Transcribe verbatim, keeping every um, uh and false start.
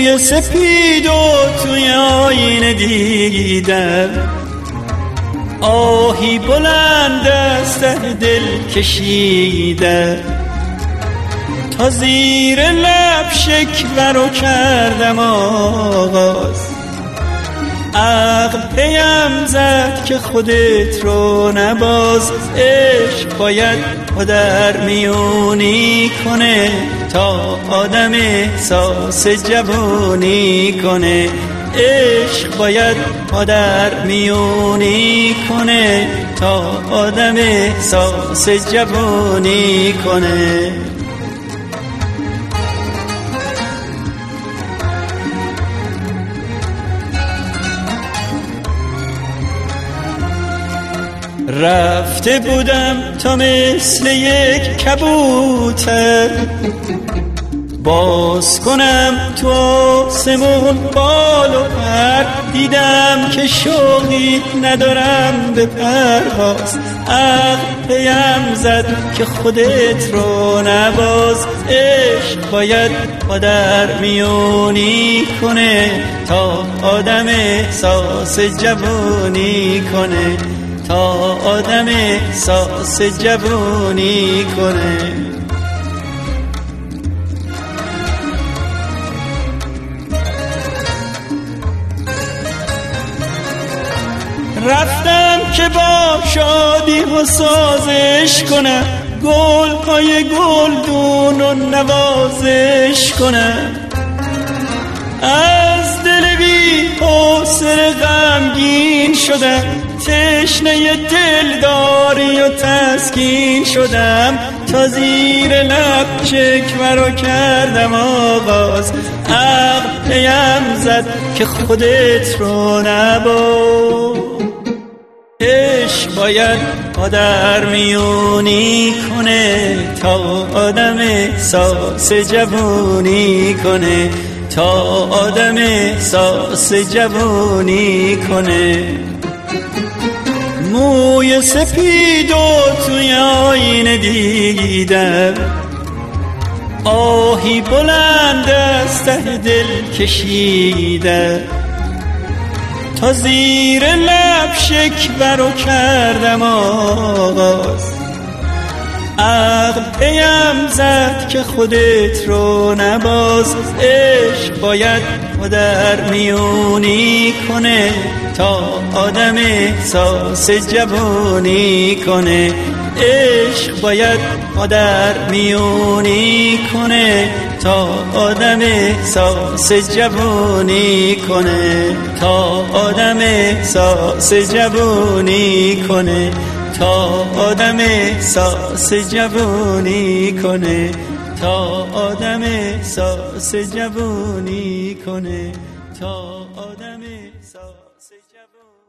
موی سپید و توی آینه دیدم، آهی بلند از ته دل کشیدم، تا زیر لب شکوه کردم آغاز. عقل پیم زد که خودت رو نباز، عشق باید پدر میونی کنه تا آدم احساس جوونی کنه. عشق باید پدر میونی کنه تا آدم احساس جوونی کنه. رفته بودم تا مثل یک کبوتر، باز کنم تو آسمون بال و پر. دیدم که شوقی ندارم به پرواز، عقل پیم زد که خودت رو نباز. عشق باید پدر میونی کنه تا آدم احساس جوونی کنه تا آدم احساس جوونی کنه. رفتم که با شادی و سازش کنم، گل های گلدون و نوازش کنم. از دل بی حوصله غمگین شدم، تشنه دلداری و تسکین شدم، تا زیر لب شکوه رو کردم آغاز. عقل پیم زد که خودت رو نباز. عشق باید پدر میونی کنه تا آدم احساس جوونی کنه تا آدم احساس جوونی کنه. موی سپید و توی آینه دیدم، آهی بلند از ته دل کشیدم، تا زیر لب شکوه رو کردم آغاز. عقل پیم زد که خودت رو نباز. عشق باید پدر میونی کنه تا آدم احساس جوونی کنه. عشق باید پدر میونی کنه تا آدم احساس جوونی کنه تا آدم احساس جوونی کنه تا آدم احساس جوونی کنه تا آدم احساس جوونی کنه تا آدم احساس جوونی